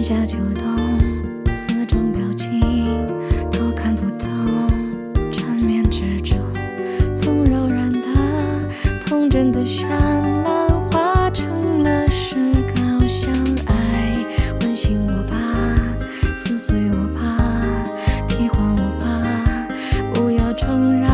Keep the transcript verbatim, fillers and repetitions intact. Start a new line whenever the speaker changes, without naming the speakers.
夏秋冬，四种表情都看不懂，缠绵之中，从柔软的童真的绚烂化成了诗稿，相爱唤醒我吧，撕碎我吧，替换我吧，不要承认